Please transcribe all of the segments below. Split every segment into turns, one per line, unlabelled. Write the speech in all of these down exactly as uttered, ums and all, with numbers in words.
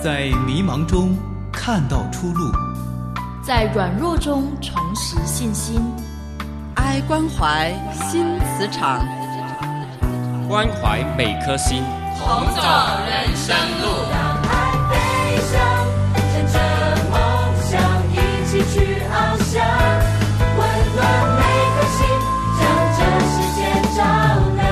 在迷茫中看到出路，
在软弱中重拾信心。
爱关怀新磁场，
关怀每颗心，
同走人生路。
让爱飞翔，乘着梦想一起去翱翔，温暖每颗心，将这世界照亮。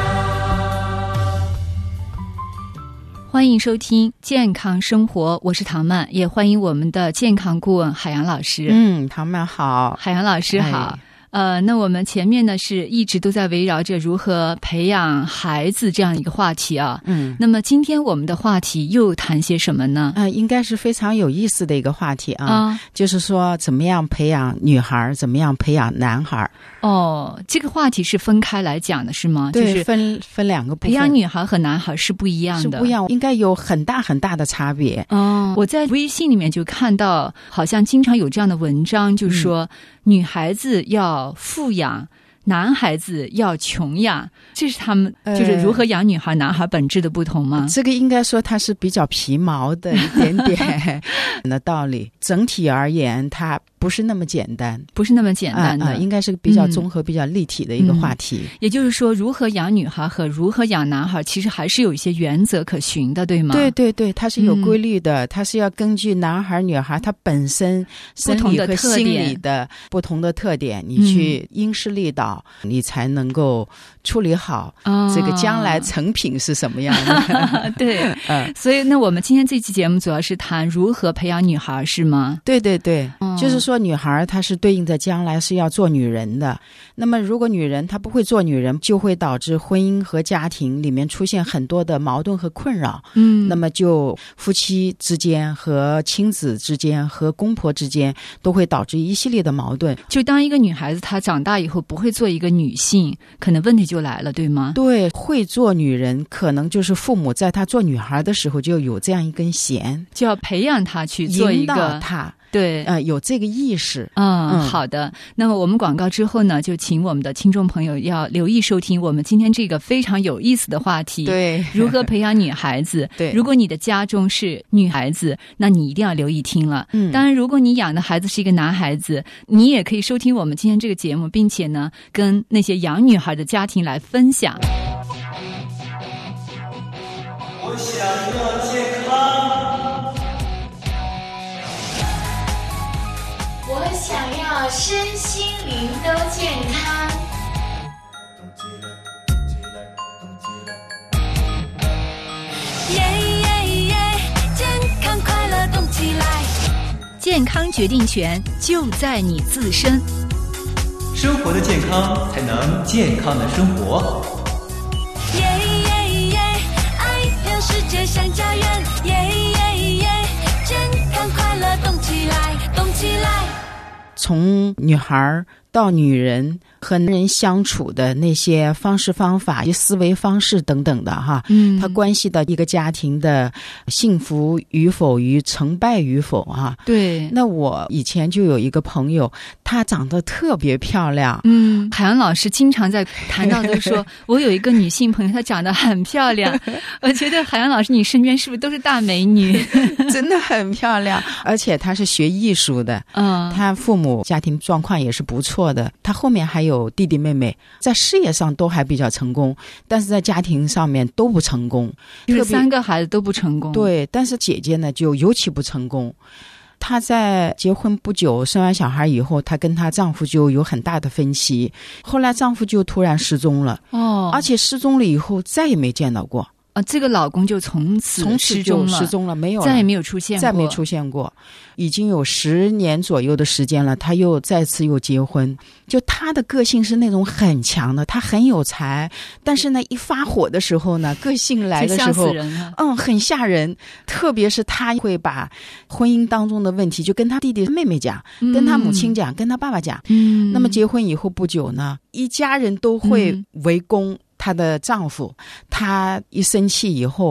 欢迎收听健康生活，我是唐曼，也欢迎我们的健康顾问海洋老师。
嗯，唐曼好。
海洋老师好。哎呃，那我们前面呢是一直都在围绕着如何培养孩子这样一个话题啊。嗯，那么今天我们的话题又谈些什么呢？
呃，应该是非常有意思的一个话题啊，啊就是说怎么样培养女孩，怎么样培养男孩。
哦，这个话题是分开来讲的是吗？
对，
就是
分分两个部分。
培养女孩和男孩是不一样的，
是不一样，应该有很大很大的差别。
哦，我在微信里面就看到，好像经常有这样的文章，就是说、嗯、女孩子要富养，男孩子要穷养，这是他们就是如何养女孩、呃、男孩本质的不同吗？
这个应该说它是比较皮毛的一点点的道理。整体而言，它不是那么简单，
不是那么简单的，
啊啊、应该是比较综合、嗯、比较立体的一个话题、
嗯。也就是说，如何养女孩和如何养男孩，其实还是有一些原则可循的，对吗？
对对对，它是有规律的，嗯、它是要根据男孩女孩他本身生理和心理的不同的特点，你去因势利导，嗯、你才能够处理好这个将来成品是什么样的。
哦、对、嗯，所以那我们今天这期节目主要是谈如何培养女孩，是吗？
对对对，嗯、就是说女孩她是对应着将来是要做女人的。那么如果女人她不会做女人，就会导致婚姻和家庭里面出现很多的矛盾和困扰。嗯，那么就夫妻之间和亲子之间和公婆之间都会导致一系列的矛盾。
就当一个女孩子她长大以后不会做一个女性，可能问题就来了，对吗？
对，会做女人可能就是父母在她做女孩的时候就有这样一根弦，
就要培养她去做一个，
引导她。
对，
呃，有这个意识。
嗯，嗯好的。那么我们广告之后呢，就请我们的听众朋友要留意收听我们今天这个非常有意思的话题。
对，
如何培养女孩子？
对，
如果你的家中是女孩子，那你一定要留意听了。嗯，当然，如果你养的孩子是一个男孩子，你也可以收听我们今天这个节目，并且呢，跟那些养女孩的家庭来分享。
我想要健康。
我想要身心灵都健康。
耶耶耶，健康快乐动起来。
健康决定权就在你自身。
生活的健康才能健康的生活。
耶耶耶，爱让世界像家园。耶耶耶，健康快乐动起来，动起来。
从女孩到女人和人相处的那些方式方法、思维方式等等的哈，嗯，它关系到一个家庭的幸福与否与成败与否哈。
对，
那我以前就有一个朋友，她长得特别漂亮，
嗯，海洋老师经常在谈到都说，我有一个女性朋友，她长得很漂亮。我觉得海洋老师，你身边是不是都是大美女？
真的很漂亮，而且她是学艺术的，嗯，她父母家庭状况也是不错的，她后面还有弟弟妹妹，在事业上都还比较成功，但是在家庭上面都不成功，
就是三个孩子都不成功。
对，但是姐姐呢就尤其不成功。她在结婚不久，生完小孩以后，她跟她丈夫就有很大的分歧，后来丈夫就突然失踪了，哦，而且失踪了以后再也没见到过。
啊，这个老公就从此
从此就失踪了，没有了，
再也没有出现过，
再没出现过，已经有十年左右的时间了。他又再次又结婚，就他的个性是那种很强的，他很有才，但是呢，一发火的时候呢，个性来的时候，嗯，很吓人。特别是他会把婚姻当中的问题就跟他弟弟妹妹讲，嗯、跟他母亲讲，跟他爸爸讲。嗯，那么结婚以后不久呢，一家人都会围攻。她的丈夫，她一生气以后，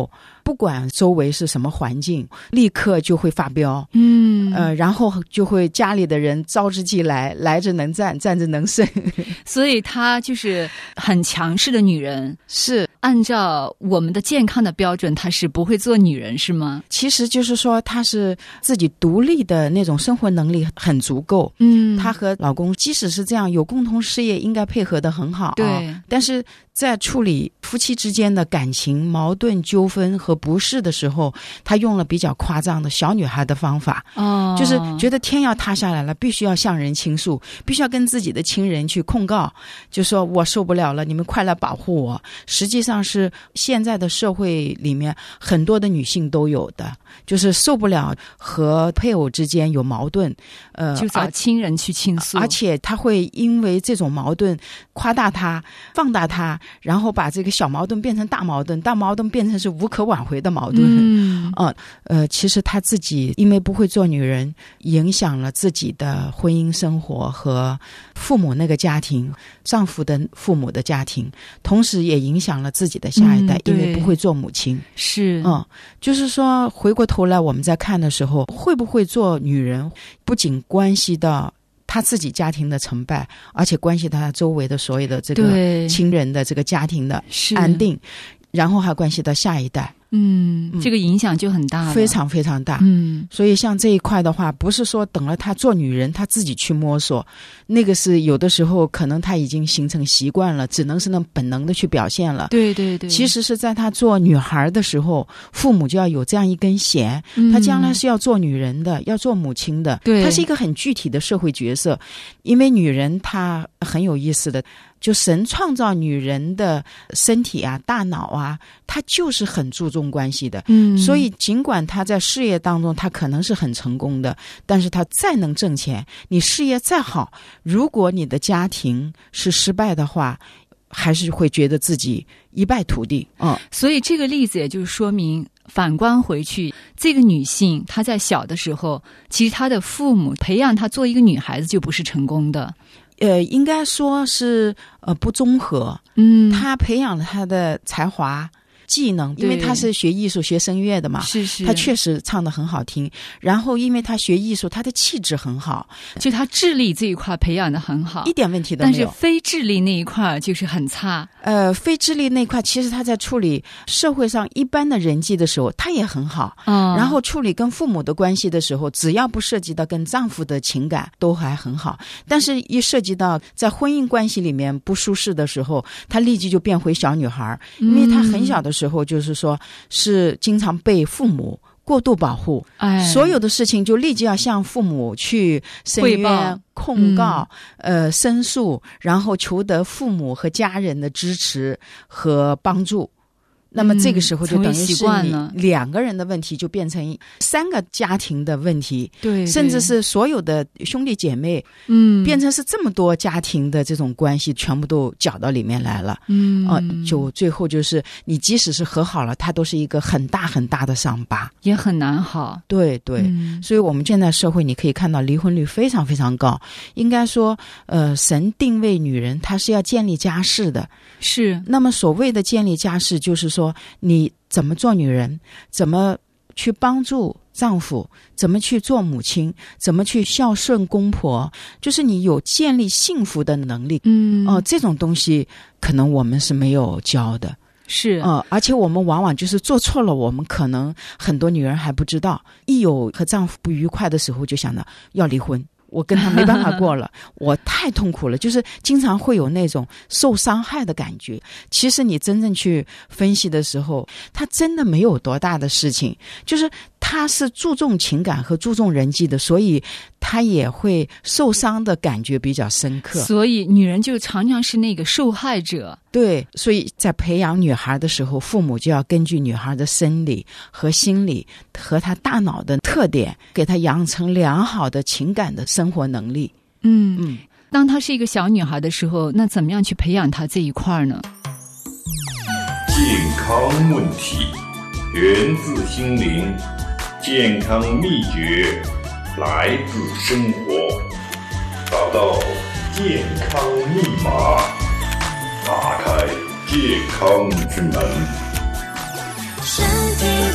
不管周围是什么环境，立刻就会发飙，
嗯，
呃，然后就会家里的人招之即来，来之能战，战之能胜。
所以她就是很强势的女人，
是
按照我们的健康的标准，她是不会做女人，是吗？
其实就是说她是自己独立的那种生活能力很足够，
嗯，
她和老公即使是这样有共同事业，应该配合得很好，啊，
对，
但是在处理夫妻之间的感情矛盾纠纷和不适的时候，她用了比较夸张的小女孩的方法，
哦，
就是觉得天要塌下来了，必须要向人倾诉，必须要跟自己的亲人去控告，就说我受不了了，你们快来保护我。实际上是现在的社会里面很多的女性都有的，就是受不了和配偶之间有矛盾，呃，
就找亲人去倾诉，
而且他会因为这种矛盾夸大它、放大它，然后把这个小矛盾变成大矛盾，大矛盾变成是无可挽回的矛盾。
嗯，
呃呃，其实他自己因为不会做女人，影响了自己的婚姻生活和父母那个家庭，丈夫的父母的家庭，同时也影响了自己的下一代，
嗯，
因为不会做母亲。
是，
嗯，就是说回过头来我们在看的时候，会不会做女人，不仅关系到他自己家庭的成败，而且关系到他周围的所有的这个亲人的这个家庭的安定，然后还关系到下一代。
嗯，这个影响就很大了，
非常非常大。
嗯，
所以像这一块的话，不是说等了她做女人她自己去摸索，那个是有的时候可能她已经形成习惯了，只能是那本能的去表现了。
对对对，
其实是在她做女孩的时候，父母就要有这样一根弦，
嗯，
她将来是要做女人的，要做母亲的。
对，
她是一个很具体的社会角色，因为女人她很有意思的。就神创造女人的身体啊、大脑啊，她就是很注重关系的。
嗯，
所以尽管她在事业当中她可能是很成功的，但是她再能挣钱，你事业再好，如果你的家庭是失败的话，还是会觉得自己一败涂地。嗯，
所以这个例子也就是说明，反观回去，这个女性她在小的时候，其实她的父母培养她做一个女孩子就不是成功的。
呃，应该说是呃不综合。
嗯，
她培养了她的才华。技能，因为他是学艺术学声乐的嘛，
是是，
他确实唱得很好听。然后因为他学艺术，他的气质很好，
就他智力这一块培养得很好，
一点问题都没有。
但是非智力那一块就是很差。
呃，非智力那块，其实他在处理社会上一般的人际的时候，他也很好。
嗯，
然后处理跟父母的关系的时候，只要不涉及到跟丈夫的情感，都还很好。但是一涉及到在婚姻关系里面不舒适的时候，他立即就变回小女孩，因为他很小的时候。时候就是说是经常被父母过度保护，
哎，
所有的事情就立即要向父母去申冤、控告、嗯、呃申诉，然后求得父母和家人的支持和帮助。那么这个时候就等于是你两个人的问题就变成三个家庭的问题，
对，
甚至是所有的兄弟姐妹，
嗯，
变成是这么多家庭的这种关系全部都搅到里面来了，
嗯，
呃，就最后就是你即使是和好了，它都是一个很大很大的伤疤，
也很难好。
对对、嗯，所以我们现在社会你可以看到离婚率非常非常高。应该说，呃，神定位女人她是要建立家室的，
是。
那么所谓的建立家室，就是说。你怎么做女人，怎么去帮助丈夫，怎么去做母亲，怎么去孝顺公婆，就是你有建立幸福的能力。
嗯，
哦、呃，这种东西可能我们是没有教的。
是，
呃，而且我们往往就是做错了，我们可能很多女人还不知道，一有和丈夫不愉快的时候就想到要离婚。我跟他没办法过了，我太痛苦了，就是经常会有那种受伤害的感觉。其实你真正去分析的时候，他真的没有多大的事情，就是他是注重情感和注重人际的，所以他也会受伤的感觉比较深刻。
所以女人就常常是那个受害者。
对，所以在培养女孩的时候，父母就要根据女孩的生理和心理和她大脑的特点，给她养成良好的情感的生活能力。
嗯嗯，当她是一个小女孩的时候，那怎么样去培养她这一块呢？
健康问题源自心灵，健康秘诀来自生活，找到健康密码，打开健康之门。
身体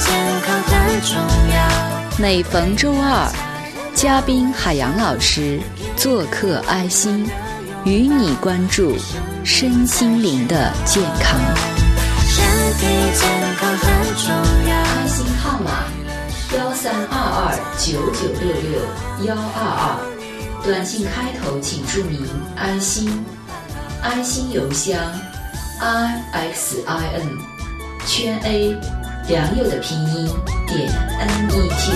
健康很重要。
每逢周二，嘉宾海洋老师做客爱心，与你关注身心灵的健康。
身体健康很重要。
爱心号码幺三二二九九六六幺二二，短信开头请注明爱心，爱心邮箱 i x i n 圈 a 良友的拼音点 n e t。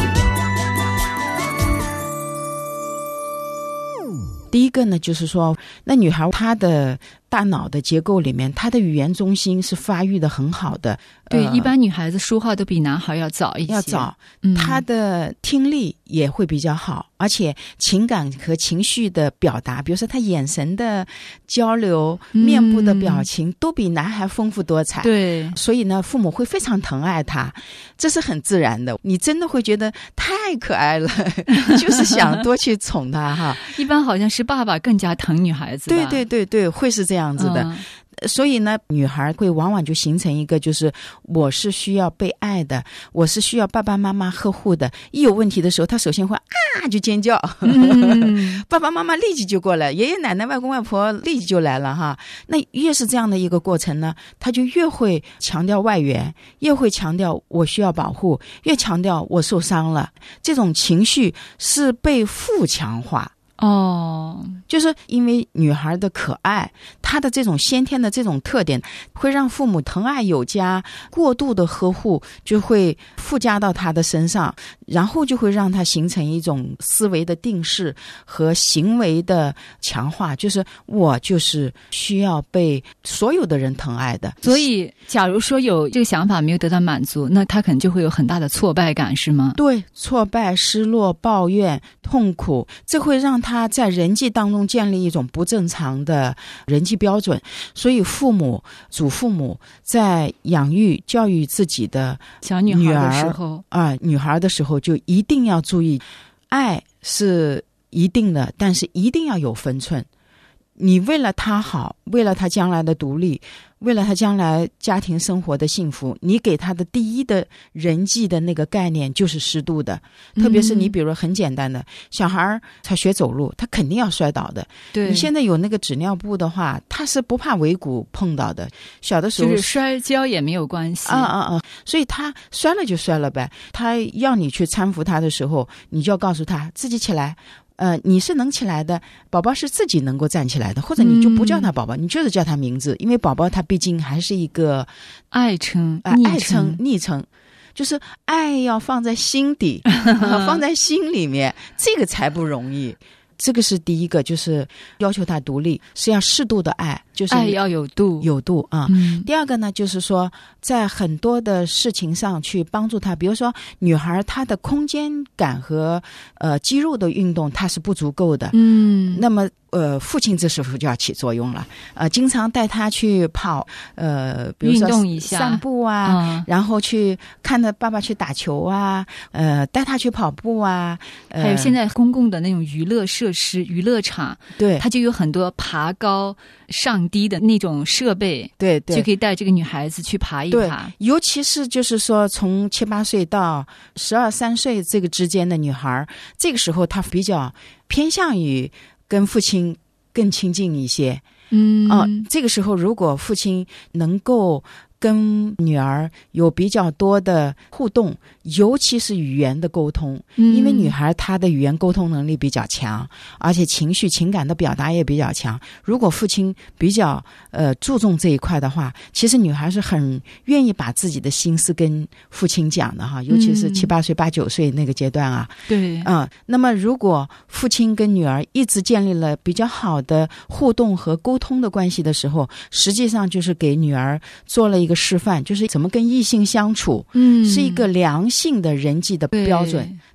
第一个呢，就是说，那女孩她的大脑的结构里面，她的语言中心是发育的很好的。
对、
呃，
一般女孩子说话都比男孩要早一些，
要早。
嗯、
她的听力也会比较好，而且情感和情绪的表达，比如说她眼神的交流、
嗯、
面部的表情，都比男孩丰富多彩。
对，
所以呢，父母会非常疼爱她，这是很自然的。你真的会觉得太可爱了，就是想多去宠她哈。
一般好像是爸爸更加疼女孩子吧。
对对对对，会是这样子的。嗯，所以呢，女孩会往往就形成一个，就是我是需要被爱的，我是需要爸爸妈妈呵护的。一有问题的时候，她首先会啊就尖叫，嗯、爸爸妈妈立即就过来，爷爷奶奶、外公外婆立即就来了哈。那越是这样的一个过程呢，她就越会强调外援，越会强调我需要保护，越强调我受伤了。这种情绪是被负强化。
哦，
就是因为女孩的可爱，她的这种先天的这种特点，会让父母疼爱有加，过度的呵护就会附加到她的身上，然后就会让她形成一种思维的定势和行为的强化，就是我就是需要被所有的人疼爱的。
所以假如说有这个想法没有得到满足，那她可能就会有很大的挫败感，是吗？
对，挫败、失落、抱怨、痛苦，这会让她他在人际当中建立一种不正常的人际标准，所以父母、祖父母在养育、教育自己的
小女孩的时候
啊、呃，女孩的时候就一定要注意，爱是一定的，但是一定要有分寸。你为了她好，为了她将来的独立，为了他将来家庭生活的幸福，你给他的第一的人际的那个概念就是适度的。特别是你比如很简单的、嗯、小孩他学走路，他肯定要摔倒的。
对，
你现在有那个纸尿布的话，他是不怕尾骨碰到的。小的时候
就是摔跤也没有关系。
啊啊啊！所以他摔了就摔了呗。他要你去搀扶他的时候，你就要告诉他自己起来。呃，你是能起来的，宝宝是自己能够站起来的，或者你就不叫他宝宝、嗯、你就是叫他名字，因为宝宝他毕竟还是一个
爱称、
呃、爱称、昵称，就是爱要放在心底，放在心里面，这个才不容易。这个是第一个，就是要求他独立，是要适度的爱，就是
爱要有度，
有度啊、
嗯。
第二个呢，就是说在很多的事情上去帮助他，比如说女孩她的空间感和呃肌肉的运动她是不足够的，
嗯，
那么呃父亲这时候就要起作用了，呃经常带她去跑，呃比如说
运动一下
散步啊、
嗯，
然后去看着爸爸去打球啊，呃带他去跑步啊，呃、
还有现在公共的那种娱乐设施、娱乐场，
对，
它就有很多爬高上低的那种设备，
对对，
就可以带这个女孩子去爬一爬。
对，尤其是就是说从七八岁到十二三岁这个之间的女孩，这个时候她比较偏向于跟父亲更亲近一些。
嗯
啊，这个时候如果父亲能够跟女儿有比较多的互动，尤其是语言的沟通，
嗯、
因为女孩她的语言沟通能力比较强，而且情绪情感的表达也比较强。如果父亲比较呃注重这一块的话，其实女孩是很愿意把自己的心思跟父亲讲的哈，尤其是七八岁、八九岁那个阶段啊。
对，
嗯，那么如果父亲跟女儿一直建立了比较好的互动和沟通的关系的时候，实际上就是给女儿做了一个示范，就是怎么跟异性相处，
嗯，
是一个良性的人际的标准，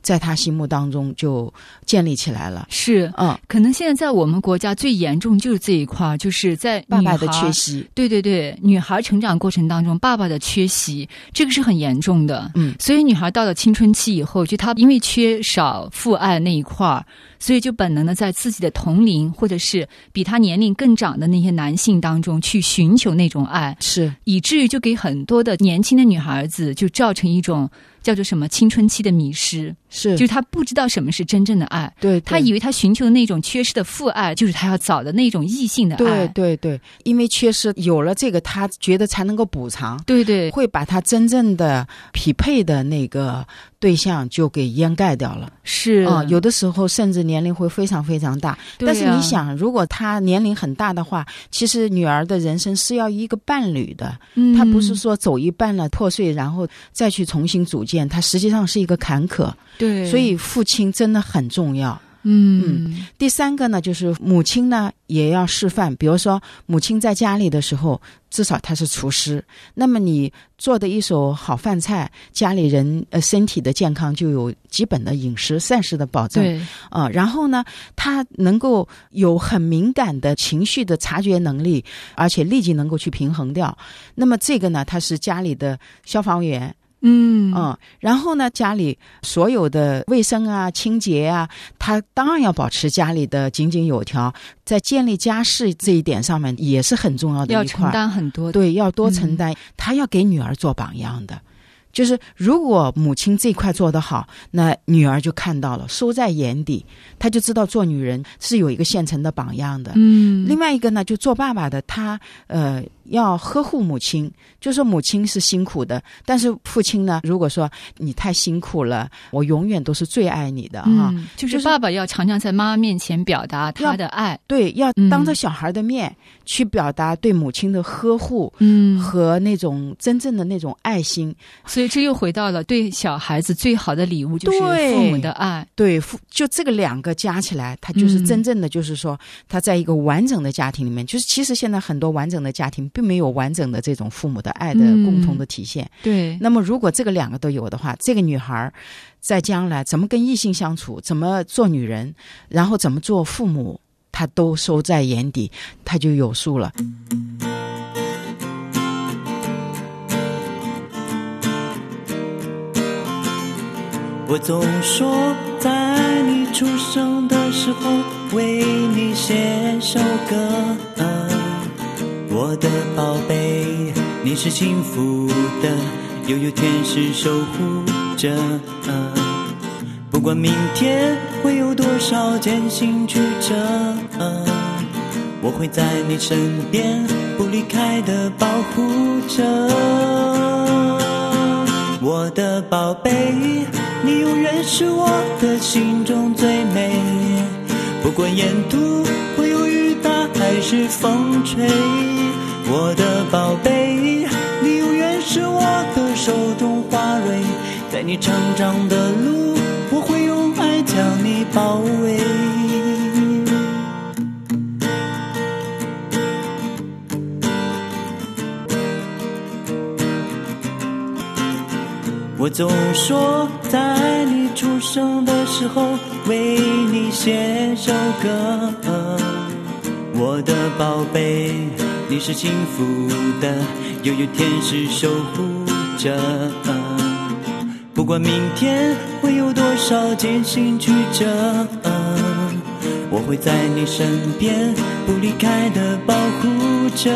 在他心目当中就建立起来了。
是，
嗯，
可能现在在我们国家最严重就是这一块，就是在
爸爸的缺席。
对对对，女孩成长过程当中，爸爸的缺席，这个是很严重的。
嗯，
所以女孩到了青春期以后，就她因为缺少父爱那一块，所以就本能的在自己的同龄或者是比她年龄更长的那些男性当中去寻求那种爱，
是
以至于就给很多的年轻的女孩子就造成一种叫做什么青春期的迷失，
是
就是她不知道什么是真正的爱，
对，
她以为她寻求的那种缺失的父爱就是她要找的那种异性的爱，
对对对，因为缺失有了这个，她觉得才能够补偿，
对对，
会把她真正的匹配的那个对象就给掩盖掉了。
是
啊、嗯，有的时候甚至年龄会非常非常大。
啊、
但是你想，如果她年龄很大的话，其实女儿的人生是要一个伴侣的，
嗯，
她不是说走一半了破碎，然后再去重新组建，她实际上是一个坎坷。
对，
所以父亲真的很重要。
嗯
嗯，第三个呢，就是母亲呢也要示范。比如说，母亲在家里的时候，至少她是厨师，那么你做的一手好饭菜，家里人呃身体的健康就有基本的饮食膳食的保证。
对，
啊、呃，然后呢，她能够有很敏感的情绪的察觉能力，而且立即能够去平衡掉。那么这个呢，她是家里的消防员。
嗯
嗯，然后呢，家里所有的卫生啊、清洁啊，他当然要保持家里的井井有条，在建立家室这一点上面也是很重要的一块，
要承担很多，
对，要多承担。嗯、他要给女儿做榜样的，就是如果母亲这块做得好，那女儿就看到了，收在眼底，她就知道做女人是有一个现成的榜样的。
嗯，
另外一个呢，就做爸爸的，他呃。要呵护母亲，就说母亲是辛苦的，但是父亲呢，如果说你太辛苦了，我永远都是最爱你的啊、
嗯，就是爸爸要常常在妈妈面前表达他的爱，
对，要当着小孩的面、嗯、去表达对母亲的呵护，
嗯，
和那种真正的那种爱心。
所以这又回到了对小孩子最好的礼物就是父母的爱，
对，父就这个两个加起来，他就是真正的就是说，他在一个完整的家庭里面，就是其实现在很多完整的家庭并没有完整的这种父母的爱的共同的体现、嗯、
对。
那么如果这个两个都有的话，这个女孩在将来怎么跟异性相处，怎么做女人，然后怎么做父母，她都收在眼底，她就有数了。
我总说在你出生的时候为你写首歌、呃我的宝贝，你是幸福的，又有天使守护着、呃、不管明天会有多少艰辛曲折、呃、我会在你身边不离开的保护着。我的宝贝，你永远是我的心中最美，不管沿途会有雨打还是风吹，我的宝贝，你永远是我的手中花蕊，在你成长的路，我会用爱将你包围。我总说在你出生的时候为你写首歌、呃、我的宝贝，你是幸福的，又有天使守护着、呃、不管明天会有多少艰辛曲折、呃、我会在你身边不离开的保护着。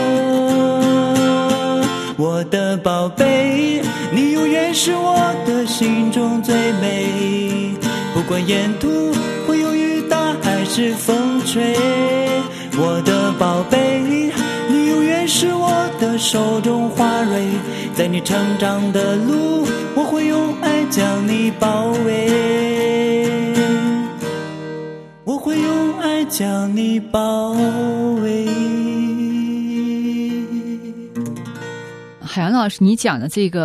我的宝贝，你永远是我的心中最美，不管沿途会有雨打还是风吹，我的宝贝，你永远是我的手中花蕊，在你成长的路，我会用爱将你包围，我会用爱将你包围。
海洋老师，你讲的这个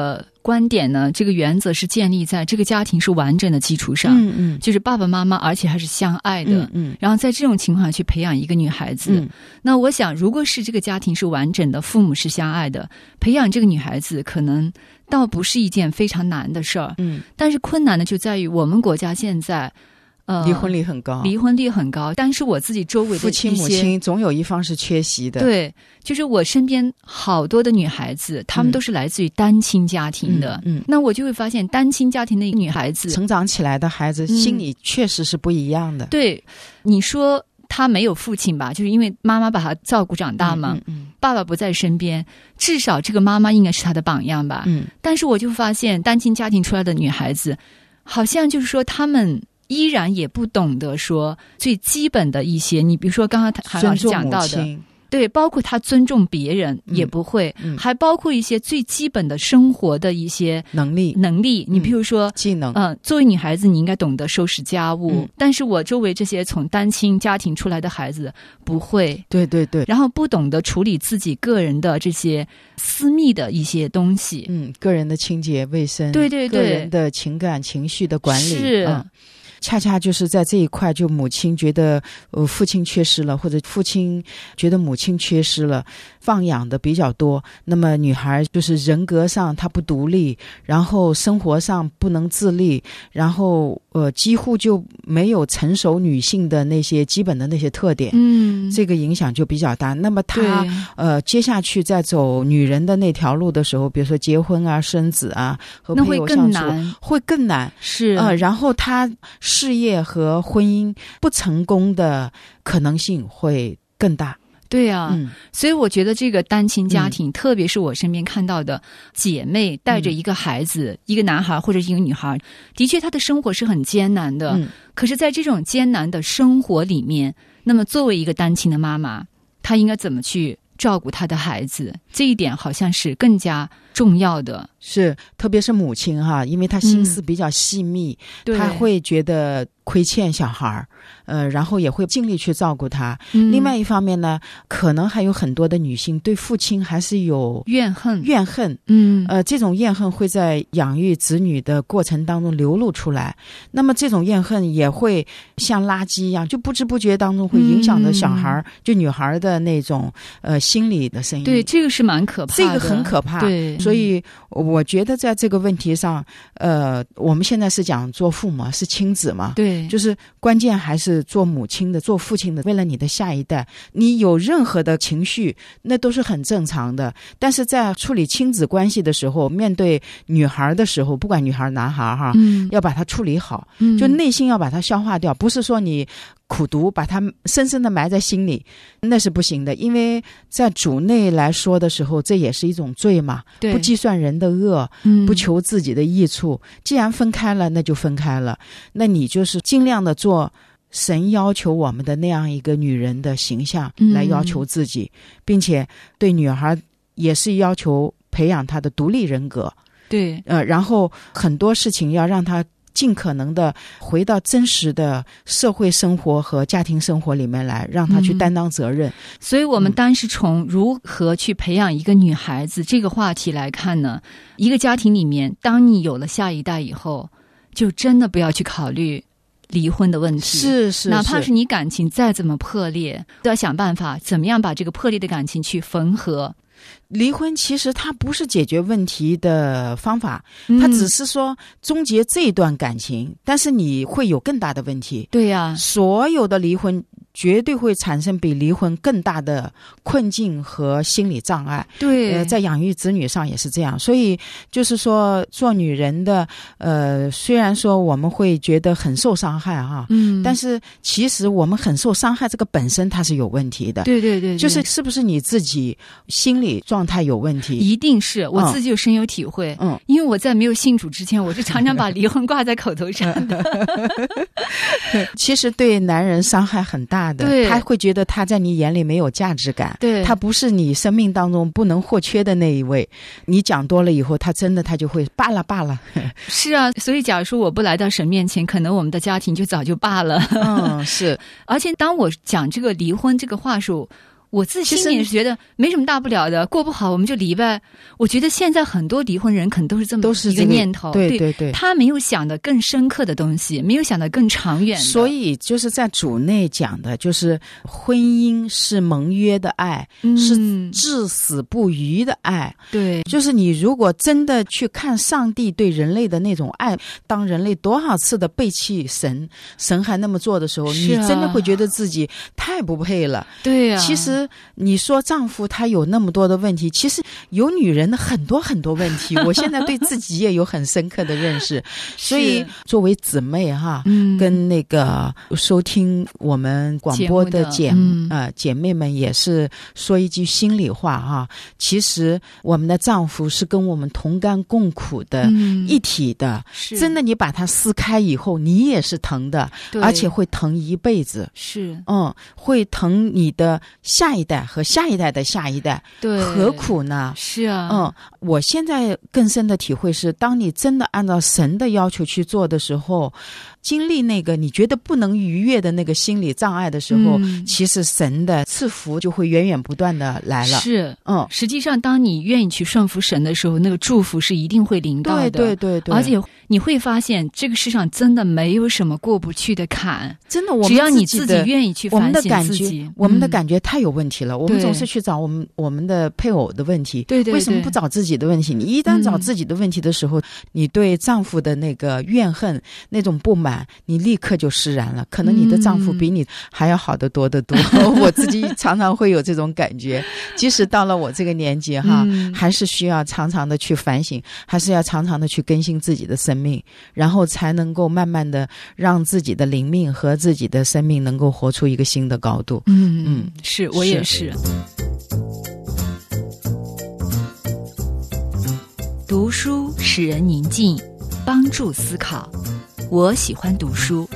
观点呢，这个原则是建立在这个家庭是完整的基础上，
嗯嗯，
就是爸爸妈妈而且还是相爱的，
嗯嗯，
然后在这种情况下去培养一个女孩子，
嗯，
那我想如果是这个家庭是完整的，父母是相爱的，培养这个女孩子可能倒不是一件非常难的事儿，
嗯，但
是困难的就在于我们国家现在呃，
离婚率很高，
离婚率很高。但是我自己周围的
父亲母亲总有一方是缺席的。
对，就是我身边好多的女孩子，她们都是来自于单亲家庭的。
嗯，嗯
那我就会发现，单亲家庭的女孩子
成长起来的孩子，心里确实是不一样的。
嗯、对，你说她没有父亲吧，就是因为妈妈把她照顾长大嘛，
嗯嗯嗯、
爸爸不在身边，至少这个妈妈应该是她的榜样吧。
嗯，
但是我就发现，单亲家庭出来的女孩子，好像就是说她们依然也不懂得说最基本的一些，你比如说刚刚韩老师讲到的，对，包括他尊重别人也不会、
嗯嗯、
还包括一些最基本的生活的一些
能力
能力你比如说、
嗯、技能，
嗯、呃，作为女孩子你应该懂得收拾家务、
嗯、
但是我周围这些从单亲家庭出来的孩子不会，
对对对，
然后不懂得处理自己个人的这些私密的一些东西，
嗯，个人的清洁卫生，
对对对，
个人的情感情绪的管理
是、
嗯恰恰就是在这一块，就母亲觉得呃父亲缺失了，或者父亲觉得母亲缺失了，放养的比较多，那么女孩就是人格上她不独立，然后生活上不能自立，然后呃几乎就没有成熟女性的那些基本的那些特点，
嗯，
这个影响就比较大。那么她呃接下去在走女人的那条路的时候，比如说结婚啊、生子啊和配偶相处，会更难，
是
呃，然后她事业和婚姻不成功的可能性会更大。
对啊、
嗯，
所以我觉得这个单亲家庭、
嗯、
特别是我身边看到的姐妹带着一个孩子、嗯、一个男孩或者一个女孩，的确她的生活是很艰难的、
嗯、
可是在这种艰难的生活里面，那么作为一个单亲的妈妈，她应该怎么去照顾她的孩子，这一点好像是更加重要的。
是，特别是母亲哈，因为她心思比较细密、嗯、她会觉得亏欠小孩，呃，然后也会尽力去照顾他、嗯。另外一方面呢，可能还有很多的女性对父亲还是有
怨恨，
怨恨，
嗯，
呃，这种怨恨会在养育子女的过程当中流露出来。那么这种怨恨也会像垃圾一样，就不知不觉当中会影响着小孩、嗯，就女孩的那种呃心理的声音。
对，这个是蛮可怕的，
这个很可怕。
对，
所以我觉得在这个问题上，呃，我们现在是讲做父母是亲子嘛，
对。
就是关键还是做母亲的做父亲的，为了你的下一代，你有任何的情绪那都是很正常的，但是在处理亲子关系的时候，面对女孩的时候，不管女孩男孩哈、嗯，要把它处理好、嗯、就内心要把它消化掉，不是说你苦毒把它深深的埋在心里，那是不行的。因为在主内来说的时候，这也是一种罪嘛，不计算人的恶、嗯、不求自己的益处，既然分开了那就分开了，那你就是尽量的做神要求我们的那样一个女人的形象来要求自己、嗯、并且对女孩也是要求培养她的独立人格，
对，
呃，然后很多事情要让她尽可能的回到真实的社会生活和家庭生活里面来，让她去担当责任、嗯、
所以我们单是从如何去培养一个女孩子、嗯、这个话题来看呢，一个家庭里面当你有了下一代以后，就真的不要去考虑离婚的问题，
是是，
哪怕是你感情再怎么破裂，都要想办法怎么样把这个破裂的感情去缝合。
离婚其实它不是解决问题的方法，它只是说终结这一段感情、嗯、但是你会有更大的问题。
对呀、啊，
所有的离婚绝对会产生比离婚更大的困境和心理障碍。
对，
呃，在养育子女上也是这样。所以就是说，做女人的，呃，虽然说我们会觉得很受伤害哈，嗯，但是其实我们很受伤害这个本身它是有问题的。
对对 对, 对，
就是是不是你自己心理状态有问题？
一定是，我自己有深有体会。嗯，因为我在没有信主之前，我是常常把离婚挂在口头上的。
其实对男人伤害很大。
对，
他会觉得他在你眼里没有价值感，
对，
他不是你生命当中不能或缺的那一位。你讲多了以后，他真的他就会罢了罢了。
是啊，所以假如说我不来到神面前，可能我们的家庭就早就罢了。
嗯，是。
而且当我讲这个离婚这个话术， 我自己心里也是觉得没什么大不了的，过不好我们就离呗。我觉得现在很多离婚人可能都是这么一个念头，
对对 对, 对，
他没有想的更深刻的东西，没有想的更长远的。
所以就是在主内讲的，就是婚姻是盟约的爱，嗯、是至死不渝的爱。
对，
就是你如果真的去看上帝对人类的那种爱，当人类多少次的背弃神，神还那么做的时候，啊、你真的会觉得自己太不配了。
对啊，
其实你说丈夫他有那么多的问题，其实有女人的很多很多问题。我现在对自己也有很深刻的认识，所以作为姊妹哈，嗯、跟那个收听我们广播的姐
嗯
呃姐妹们也是说一句心里话哈。其实我们的丈夫是跟我们同甘共苦的一体的，嗯、真的你把它撕开以后，你也是疼的，而且会疼一辈子。
是，
嗯，会疼你的下一代和下一代的下一代。
对，
何苦呢？
是啊，
嗯，我现在更深的体会是，当你真的按照神的要求去做的时候，经历那个你觉得不能逾越的那个心理障碍的时候，嗯、其实神的赐福就会源源不断的来了。
是，
嗯，
实际上当你愿意去顺服神的时候，那个祝福是一定会临到的。
对对对对，
而且你会发现这个世上真的没有什么过不去的坎，
真的，我们
只要你自己愿意去反省自己。
我们的感觉太有问题了，嗯、我们总是去找我们我们的配偶的问题，
对对对，
为什么不找自己的问题？你一旦找自己的问题的时候，嗯、你对丈夫的那个怨恨、那种不满，你立刻就释然了。可能你的丈夫比你还要好得多得多。嗯、我自己常常会有这种感觉，即使到了我这个年纪哈，嗯、还是需要常常的去反省，还是要常常的去更新自己的生命，然后才能够慢慢的让自己的灵命和自己的生命能够活出一个新的高度。
嗯嗯，是我也是。读书使人宁静，帮助思考。我喜欢读书。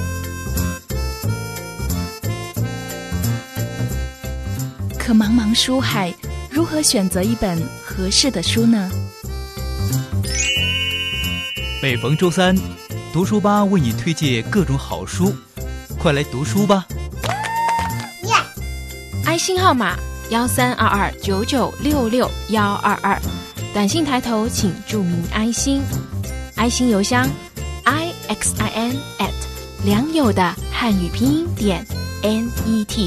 可茫茫书海，如何选择一本合适的书呢？
每逢周三，读书吧为你推荐各种好书，快来读书吧！
耶！爱心号码幺三二二九九六六幺二二，短信抬头请注明爱心，爱心邮箱 i x i n at 良友的汉语拼音点 n e t。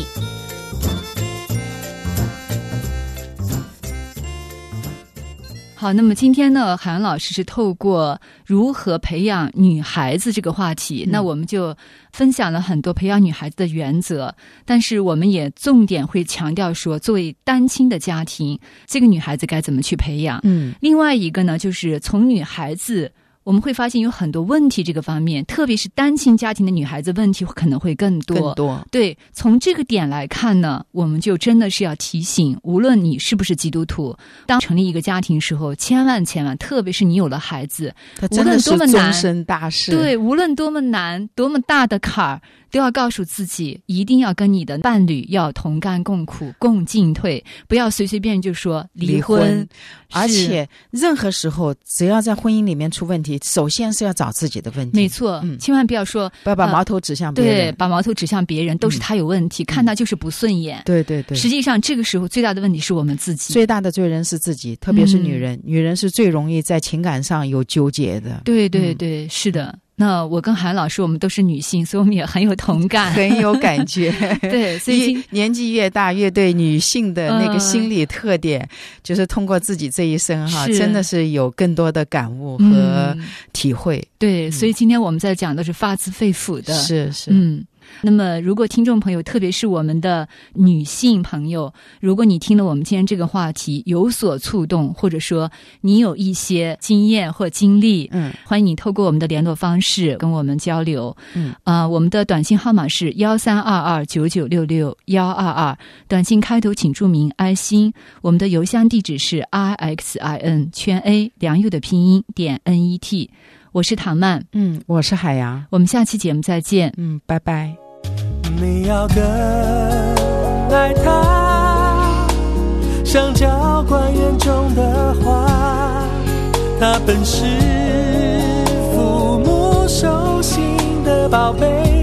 好，那么今天呢，海洋老师是透过如何培养女孩子这个话题，嗯、那我们就分享了很多培养女孩子的原则，但是我们也重点会强调说，作为单亲的家庭，这个女孩子该怎么去培养。
嗯，
另外一个呢，就是从女孩子。我们会发现有很多问题这个方面，特别是单亲家庭的女孩子问题可能会更多。
更多。
对，从这个点来看呢，我们就真的是要提醒，无论你是不是基督徒，当成立一个家庭时候，千万千万，特别是你有了孩子，
它真的是终身大事。
对，无论多么难，多么大的坎儿，都要告诉自己，一定要跟你的伴侣要同甘共苦，共进退，不要随随便就说离婚。
离婚而且任何时候，只要在婚姻里面出问题，首先是要找自己的问题。
没错，嗯、千万不要说
不要把矛头指向别人，
呃、对，把矛头指向别人，都是他有问题，嗯、看他就是不顺眼。
对对对，
实际上这个时候最大的问题是我们自己，
最大的罪人是自己，特别是女人，嗯、女人是最容易在情感上有纠结的。
对对对，嗯、是的。那我跟韩老师我们都是女性，所以我们也很有同感，
很有感觉。
对，所以
年纪越大越对女性的那个心理特点，嗯、就是通过自己这一生哈，真的是有更多的感悟和体会。
嗯、对，所以今天我们在讲的是发自肺腑的。
是是，
嗯。那么如果听众朋友，特别是我们的女性朋友，如果你听了我们今天这个话题有所触动，或者说你有一些经验或经历，
嗯，
欢迎你透过我们的联络方式跟我们交流。
嗯，
啊、呃，我们的短信号码是幺三二二九九六六幺二二，短信开头请注明爱心。我们的邮箱地址是 i x i n 全 a 良友的拼音点 n e t。我是唐曼，
嗯，我是海洋，
我们下期节目再见，
嗯，拜拜。
你要更爱他，像浇灌园中的花，他本是父母手心的宝贝，却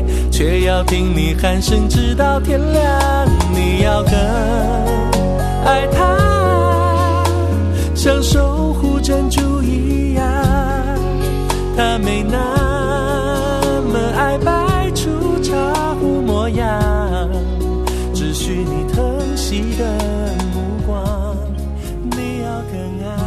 却要听你喊声直到天亮。你要更爱他，像守护珍珠一样，他没那么爱摆出茶壶模样，只需你疼惜的目光，你要更爱